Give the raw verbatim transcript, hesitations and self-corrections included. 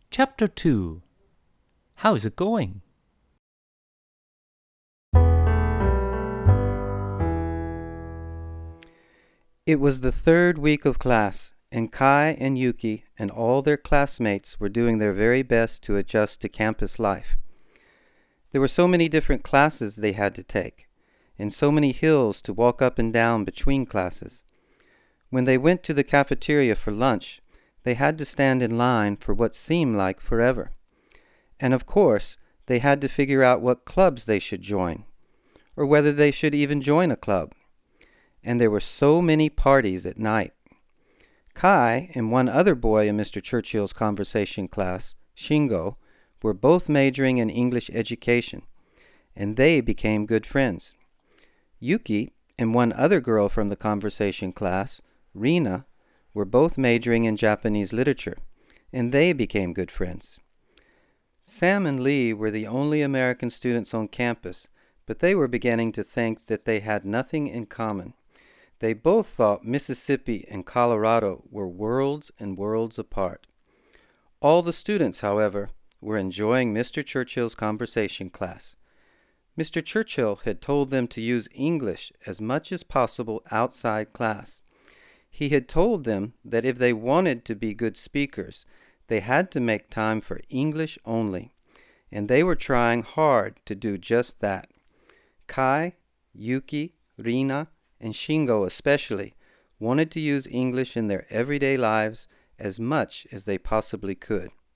Chapter two. How is it going? It was the third week of class, and Kai and Yuki and all their classmates were doing their very best to adjust to campus life. There were so many different classes they had to take, and so many hills to walk up and down between classes. When they went to the cafeteria for lunch, they had to stand in line for what seemed like forever. And of course, they had to figure out what clubs they should join, or whether they should even join a club. And there were so many parties at night. Kai and one other boy in Mister Churchill's conversation class, Shingo, were both majoring in English education, and they became good friends. Yuki and one other girl from the conversation class, Rina, were both majoring in Japanese literature, and they became good friends. Sam and Lee were the only American students on campus, but they were beginning to think that they had nothing in common. They both thought Mississippi and Colorado were worlds and worlds apart. All the students, however, were enjoying Mister Churchill's conversation class. Mister Churchill had told them to use English as much as possible outside class. He had told them that if they wanted to be good speakers, they had to make time for English only, and they were trying hard to do just that. Kai, Yuki, Rina, and Shingo especially wanted to use English in their everyday lives as much as they possibly could.